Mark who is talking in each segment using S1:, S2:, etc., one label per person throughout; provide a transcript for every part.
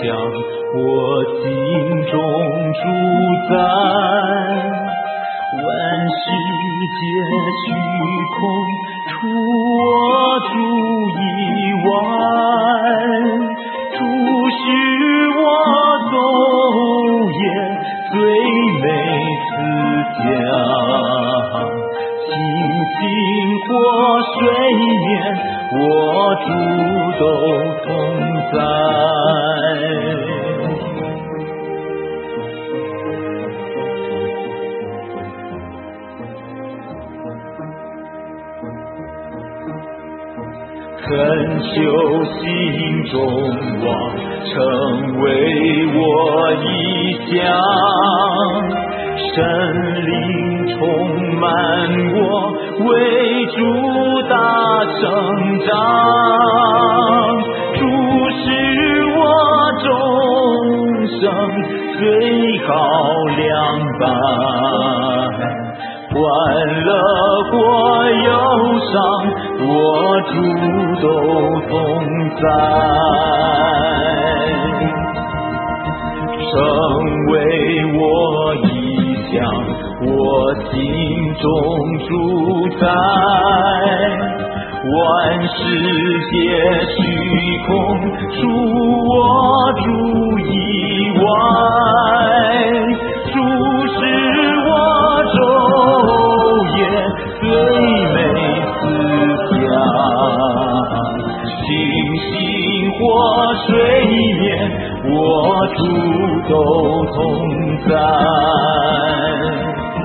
S1: 想，我心中主宰。万世皆虚空，除我主以外。主使我走也最美慈祥，星星或水面，我主都同在。恳求心中望，成为我意向，神灵充满我，为主大成长。主使我众生最好良伴，欢乐或忧伤，我主都同在。成为我意向，我心中主宰。万世皆虚空，除我主以外。主使我昼夜最美思想，星星或水面，我主都同在。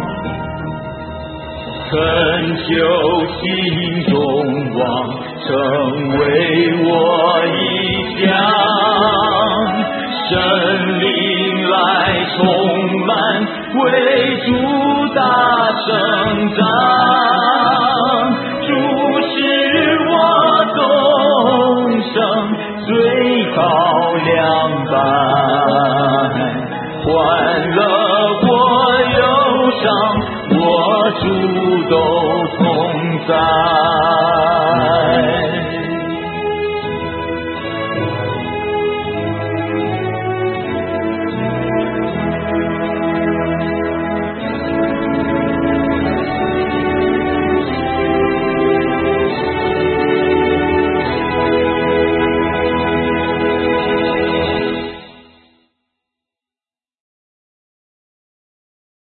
S1: 恳求心中望，成为我意向，神灵来充满，为主大成长。主使我众生最好良伴，欢乐或忧伤，我主都同在。